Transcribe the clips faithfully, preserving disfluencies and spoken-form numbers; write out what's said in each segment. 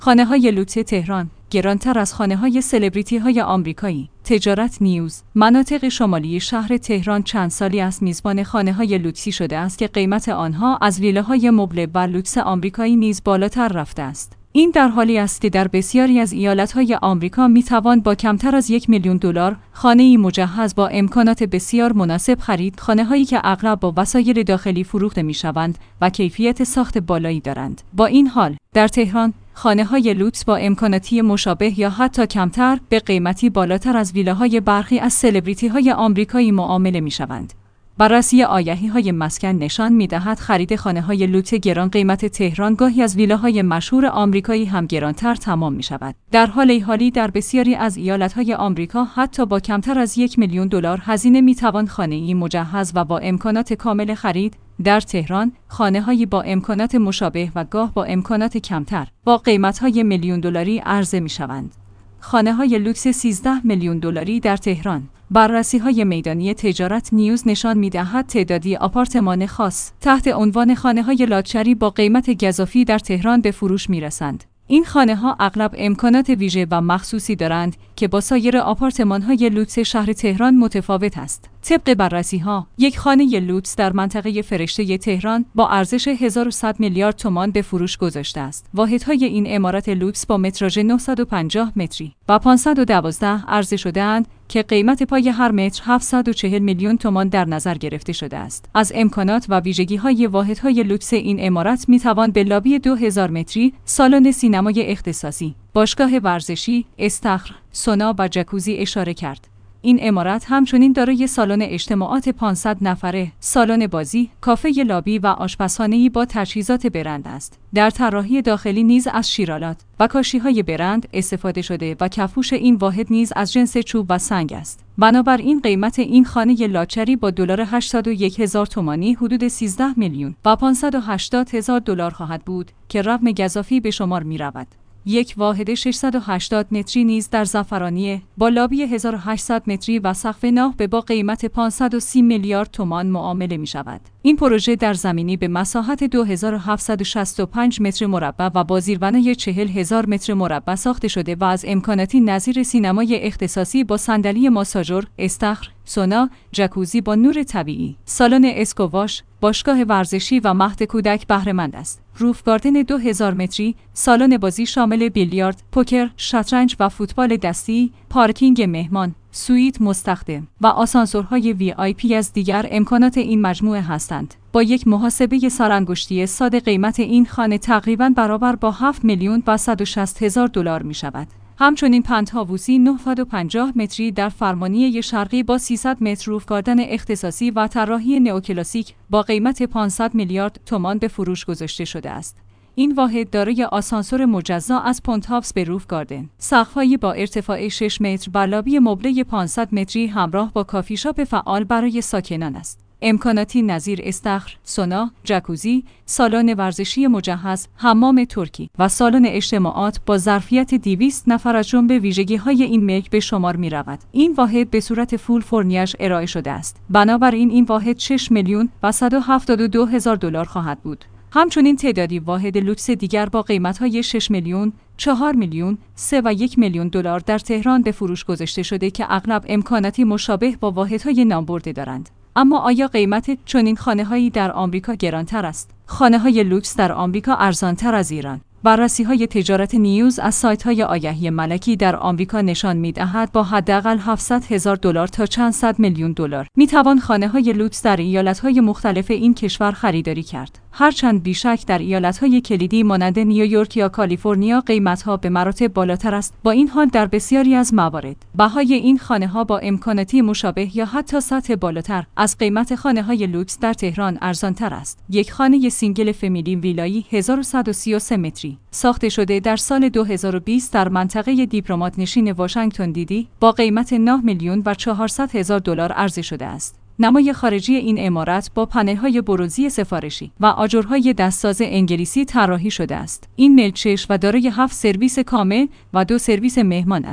خانه‌های لوکس تهران گرانتر از خانه‌های سلبریتی‌های آمریکایی. تجارت نیوز: مناطق شمالی شهر تهران چند سالی است میزبان خانه‌های لوکسی شده است که قیمت آنها از ویلاهای مبله و لوکس آمریکایی نیز بالاتر رفته است. این در حالی است که در بسیاری از ایالت‌های آمریکا می‌توان با کمتر از یک میلیون دلار خانه‌ای مجهز با امکانات بسیار مناسب خرید، خانه‌هایی که اغلب با وسایل داخلی فروخته می‌شوند و کیفیت ساخت بالایی دارند. با این حال، در تهران خانه‌های لوکس با امکاناتی مشابه یا حتی کمتر به قیمتی بالاتر از ویلاهای برخی از سلبریتی‌های آمریکایی معامله می‌شوند. بررسی آگهی‌های مسکن نشان می‌دهد خرید خانه‌های لوکس گران قیمت تهران گاهی از ویلاهای مشهور آمریکایی هم گرانتر تمام می‌شود. در حال حالی در بسیاری از ایالت‌های آمریکا حتی با کمتر از یک میلیون دلار هزینه می‌توان خانه‌ای مجهز و با امکانات کامل خرید. در تهران خانه‌هایی با امکانات مشابه و گاه با امکانات کمتر با قیمت‌های میلیون دلاری عرضه می‌شوند. خانه‌های لوکس سیزده میلیون دلاری در تهران. بررسی‌های میدانی تجارت نیوز نشان می‌دهد تعدادی آپارتمان خاص تحت عنوان خانه‌های لاکچری با قیمت گزافی در تهران به فروش می‌رسند. این خانه‌ها اغلب امکانات ویژه و مخصوصی دارند که با سایر آپارتمان‌های لوکس شهر تهران متفاوت است. طبق بررسی‌ها، یک خانه لوکس در منطقه فرشته تهران با ارزش هزار و صد میلیارد تومان به فروش گذاشته است. واحدهای این عمارت لوکس با متراژ نهصد و پنجاه متری و پانصد و دوازده عرضه شده‌اند که قیمت پای هر متر هفتصد و چهل میلیون تومان در نظر گرفته شده است. از امکانات و ویژگی‌های واحدهای لوکس این عمارت می‌توان به لابی دو هزار متری، سالن سینمای اختصاصی، باشگاه ورزشی، استخر، سونا و جکوزی اشاره کرد. این عمارت همچنین دارای سالن اجتماعات پانصد نفره، سالن بازی، کافه لابی و آشپزخانه‌ای با تجهیزات برند است. در طراحی داخلی نیز از شیرالات و کاشی‌های برند استفاده شده و کفوش این واحد نیز از جنس چوب و سنگ است. بنابراین قیمت این خانه لاکچری با دلار هشتاد و یک هزار تومانی حدود سیزده میلیون و پانصد و هشتاد هزار دلار خواهد بود که رقم گزافی به شمار می‌رود. یک واحد ششصد و هشتاد متری نیز در زعفرانیه با لابی هزار و هشتصد متری و سقف نو به با قیمت پانصد و سی میلیارد تومان معامله می شود. این پروژه در زمینی به مساحت دو هزار و هفتصد و شصت و پنج متر مربع و با زیربنای چهل هزار متر مربع ساخته شده و از امکاناتی نظیر سینمای اختصاصی با صندلی ماساژور، استخر، سونا، جکوزی با نور طبیعی، سالن اسکواش، باشگاه ورزشی و مهد کودک بهره مند است. روف گاردن دو هزار متری، سالن بازی شامل بیلیارد، پوکر، شطرنج و فوتبال دستی، پارکینگ مهمان، سویت مستخدم و آسانسورهای وی آی پی از دیگر امکانات این مجموعه هستند. با یک محاسبه سرانگشتی ساده قیمت این خانه تقریباً برابر با هفت میلیون و صد و شصت هزار دلار می شود. همچنین پنتهاووسی نهصد و پنجاه متری در فرمانیه شرقی با سیصد متر روف گاردن اختصاصی و طراحی نئوکلاسیک با قیمت پانصد میلیارد تومان به فروش گذاشته شده است. این واحد دارای آسانسور مجزا از پنتهاوس به روف گاردن، سقف‌هایی با ارتفاع شش متر و لابی مبله پانصد متری همراه با کافی شاپ فعال برای ساکنان است. امکاناتی نظیر استخر، سونا، جکوزی، سالن ورزشی مجهز، حمام ترکی و سالن اجتماعات با ظرفیت دویست نفر از جمله ویژگی‌های این ملک به شمار می‌رود. این واحد به صورت فول فرنیش ارائه شده است. بنابراین این واحد شش میلیون و صد و هفتاد و دو هزار دلار خواهد بود. همچنین تعدادی واحد لوکس دیگر با قیمت‌های شش میلیون، چهار میلیون، سه و یک میلیون دلار در تهران به فروش گذاشته شده که اغلب امکاناتی مشابه با واحدهای نامبرده دارند. اما آیا قیمت چنین خانه‌هایی در آمریکا گرانتر است؟ خانه‌های لوکس در آمریکا ارزان‌تر از ایران. بررسی‌های تجارت نیوز از سایت‌های آگهی ملکی در آمریکا نشان می‌دهد با حداقل هفتصد هزار دلار تا چند صد میلیون دلار می‌توان خانه‌های لوکس در ایالت‌های مختلف این کشور خریداری کرد. هرچند بیشک در ایالت‌های کلیدی مانند نیویورک یا کالیفرنیا قیمت‌ها به مراتب بالاتر است، با این حال در بسیاری از موارد بهای این خانه‌ها با امکاناتی مشابه یا حتی سطح بالاتر از قیمت خانه‌های لوکس در تهران ارزان‌تر است. یک خانه سینگل فامیلی ویلایی هزار و صد و سی و سه متری ساخته شده در سال دو هزار و بیست در منطقه دیپلمات نشین واشنگتن دی سی با قیمت نه میلیون و چهارصد هزار دلار عرضه شده است. نمای خارجی این عمارت با پنل‌های بروزی سفارشی و آجرهای دستساز انگلیسی طراحی شده است. این ملچش و دارای هفت سرویس کامل و دو سرویس مهمان است.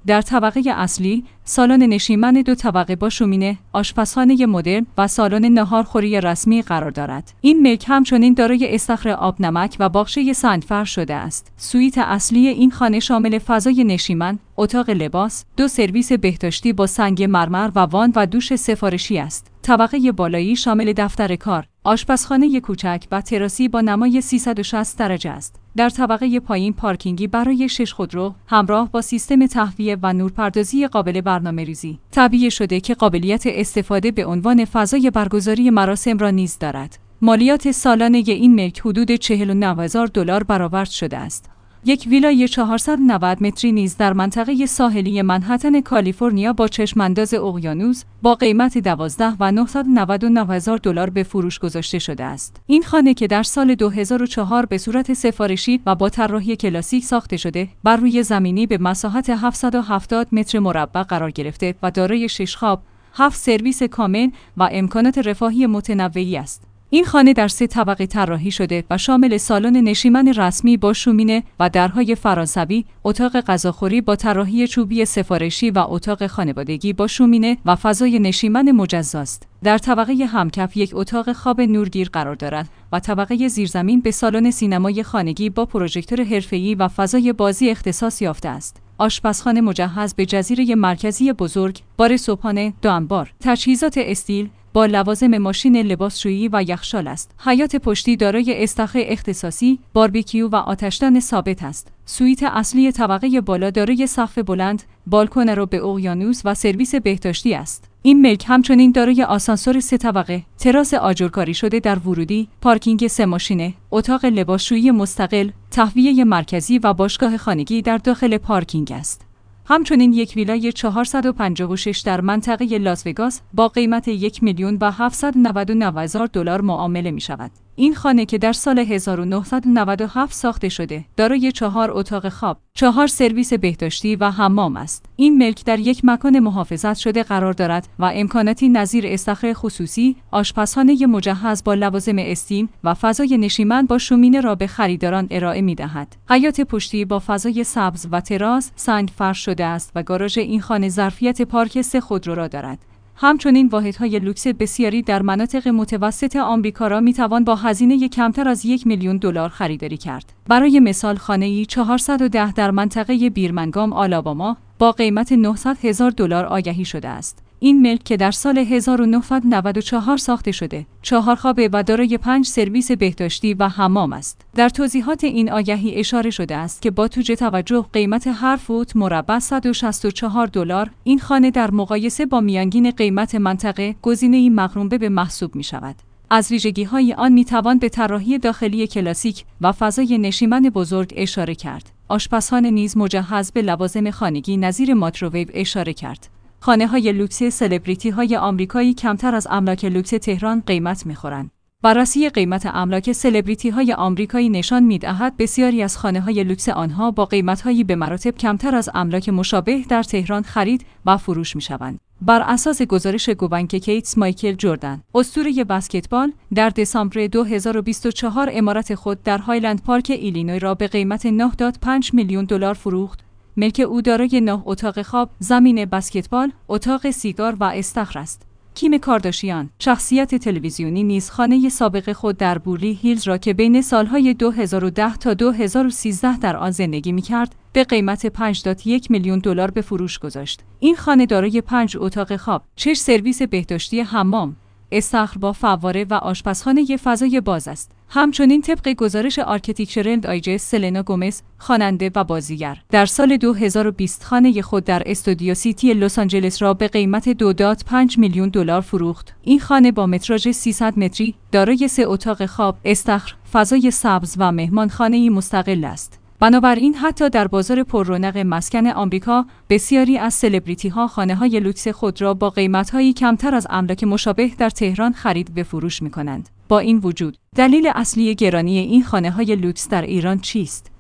در طبقه اصلی، سالن نشیمن دو طبقه با شومینه، آشپزخانه مدرن و سالن ناهارخوری رسمی قرار دارد. این ملک همچنین دارای استخر آب نمک و باغچه سنگفرش شده است. سویت اصلی این خانه شامل فضای نشیمن، اتاق لباس، دو سرویس بهداشتی با سنگ مرمر و وان و دوش سفارشی است. طبقه بالایی شامل دفتر کار، آشپزخانه کوچک و تراسی با نمای سیصد و شصت درجه است. در طبقه پایین پارکینگی برای شش خودرو همراه با سیستم تهویه و نورپردازی قابل برنامه‌ریزی تعبیه شده که قابلیت استفاده به عنوان فضای برگزاری مراسم را نیز دارد. مالیات سالانه این ملک حدود چهل و نه هزار دلار برآورد شده است. یک ویلای چهارصد و نود متری نیز در منطقه ساحلی منهتن کالیفرنیا با چشمانداز اقیانوس با قیمت دوازده و نهصد و نود و نه هزار دلار به فروش گذاشته شده است. این خانه که در سال دو هزار و چهار به صورت سفارشی و با طراحی کلاسیک ساخته شده، بر روی زمینی به مساحت هفتصد و هفتاد متر مربع قرار گرفته و دارای شش خواب، هفت سرویس کامل و امکانات رفاهی متنوعی است. این خانه در سه طبقه طراحی شده و شامل سالن نشیمن رسمی با شومینه و درهای فرانسوی، اتاق غذاخوری با طراحی چوبی سفارشی و اتاق خانوادگی با شومینه و فضای نشیمن مجزاست. در طبقه همکف یک اتاق خواب نورگیر قرار دارد و طبقه زیرزمین به سالن سینمای خانگی با پروژکتور حرفه‌ای و فضای بازی اختصاص یافته است. آشپزخانه مجهز به جزیره مرکزی بزرگ، بار صبحانه، دو انبار، تجهیزات استیل با لوازم ماشین لباسشویی و یخچال است. حیاط پشتی دارای استخر اختصاصی، باربیکیو و آتشدان ثابت است. سویت اصلی طبقه بالا دارای سقف بلند، بالکن رو به اقیانوس و سرویس بهداشتی است. این ملک همچنین دارای آسانسور سه طبقه، تراس آجرکاری شده در ورودی، پارکینگ سه ماشینه، اتاق لباسشویی مستقل، تهویه مرکزی و باشگاه خانگی در داخل پارکینگ است. همچنین یک ویلای چهارصد و پنجاه و شش در منطقه لاس وگاس با قیمت یک میلیون و هفتصد و نود و نه هزار دلار معامله می شود. این خانه که در سال هزار و نهصد و نود و هفت ساخته شده، دارای چهار اتاق خواب، چهار سرویس بهداشتی و حمام است. این ملک در یک مکان محافظت شده قرار دارد و امکاناتی نظیر استخر خصوصی، آشپزخانه مجهز با لوازم استیم و فضای نشیمن با شومینه را به خریداران ارائه می دهد. حیاط پشتی با فضای سبز و تراس سنگ فرش شده است و گاراژ این خانه ظرفیت پارک سه خودرو را دارد. همچنین واحدهای لوکس بسیاری در مناطق متوسط آمریکا را میتوان با هزینه کمتر از یک میلیون دلار خریداری کرد. برای مثال خانه‌ای چهارصد و ده در منطقه بیرمنگام آلاباما با قیمت نهصد هزار دلار آگهی شده است. این ملک که در سال هزار و نهصد و نود و چهار ساخته شده، چهار خوابه و دارای پنج سرویس بهداشتی و حمام است. در توضیحات این آگهی اشاره شده است که با توجه توجه قیمت هر فوت مربع صد و شصت و چهار دلار، این خانه در مقایسه با میانگین قیمت منطقه گزینه‌ای مقرون‌به به محسوب می شود. از ویژگی‌های آن می‌توان به طراحی داخلی کلاسیک و فضای نشیمن بزرگ اشاره کرد. آشپزخانه نیز مجهز به لوازم خانگی نظیر مایکروویو اشاره کرد. خانه‌های لوکس سلبریتی‌های آمریکایی کمتر از املاک لوکس تهران قیمت می‌خورند. بررسی قیمت املاک سلبریتی‌های آمریکایی نشان می‌دهد بسیاری از خانه‌های لوکس آنها با قیمت‌هایی به مراتب کمتر از املاک مشابه در تهران خرید و فروش می‌شوند. بر اساس گزارش گوبنک کیتس، مایکل جردن، اسطوره بسکتبال، در دسامبر دو هزار و بیست و چهار عمارت خود در هایلند پارک ایلینوی را به قیمت نه و پنج میلیون دلار فروخت. ملک او دارای نه اتاق خواب، زمین بسکتبال، اتاق سیگار و استخر است. کیم کارداشیان، شخصیت تلویزیونی، نیز خانه سابق خود در بورلی هیلز را که بین سالهای دو هزار و ده تا دو هزار و سیزده در آن زندگی می‌کرد، به قیمت پنج و یک میلیون دلار به فروش گذاشت. این خانه دارای پنج اتاق خواب، شش سرویس بهداشتی، حمام، استخر با فواره و آشپزخانه فضای باز است. همچنین طبق گزارش آرکیتکچرال دایجست، سلنا گومز، خواننده و بازیگر، در سال دو هزار و بیست خانه خود در استودیو سیتی لس آنجلس را به قیمت دو و پنج میلیون دلار فروخت. این خانه با متراژ سیصد متری، دارای سه اتاق خواب، استخر، فضای سبز و مهمانخانه‌ای مستقل است. بنابراین حتی در بازار پررونق مسکن آمریکا، بسیاری از سلبریتی‌ها خانه‌های لوکس خود را با قیمت‌هایی کمتر از املاک مشابه در تهران خرید و فروش می‌کنند. با این وجود، دلیل اصلی گرانی این خانه‌های لوکس در ایران چیست؟